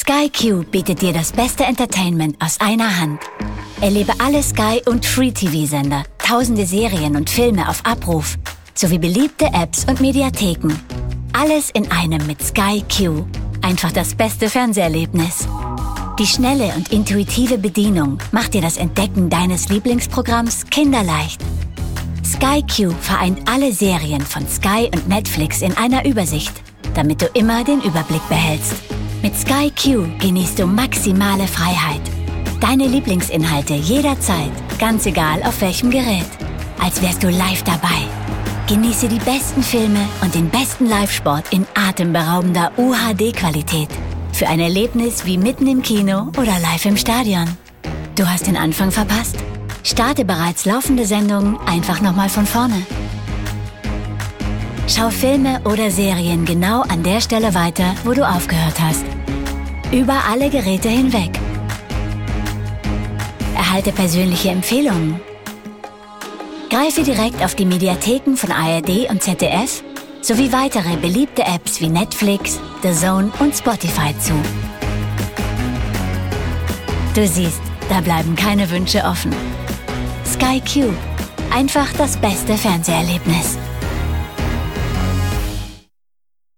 Sky Q bietet dir das beste Entertainment aus einer Hand. Erlebe alle Sky- und Free-TV-Sender, tausende Serien und Filme auf Abruf, sowie beliebte Apps und Mediatheken. Alles in einem mit Sky Q. Einfach das beste Fernseherlebnis. Die schnelle und intuitive Bedienung macht dir das Entdecken deines Lieblingsprogramms kinderleicht. Sky Q vereint alle Serien von Sky und Netflix in einer Übersicht, damit du immer den Überblick behältst. Mit Sky Q genießt du maximale Freiheit. Deine Lieblingsinhalte jederzeit, ganz egal auf welchem Gerät. Als wärst du live dabei. Genieße die besten Filme und den besten Live-Sport in atemberaubender UHD-Qualität. Für ein Erlebnis wie mitten im Kino oder live im Stadion. Du hast den Anfang verpasst? Starte bereits laufende Sendungen einfach nochmal von vorne. Schau Filme oder Serien genau an der Stelle weiter, wo du aufgehört hast. Über alle Geräte hinweg. Erhalte persönliche Empfehlungen. Greife direkt auf die Mediatheken von ARD und ZDF sowie weitere beliebte Apps wie Netflix, DAZN und Spotify zu. Du siehst, da bleiben keine Wünsche offen. Sky Q. Einfach das beste Fernseherlebnis.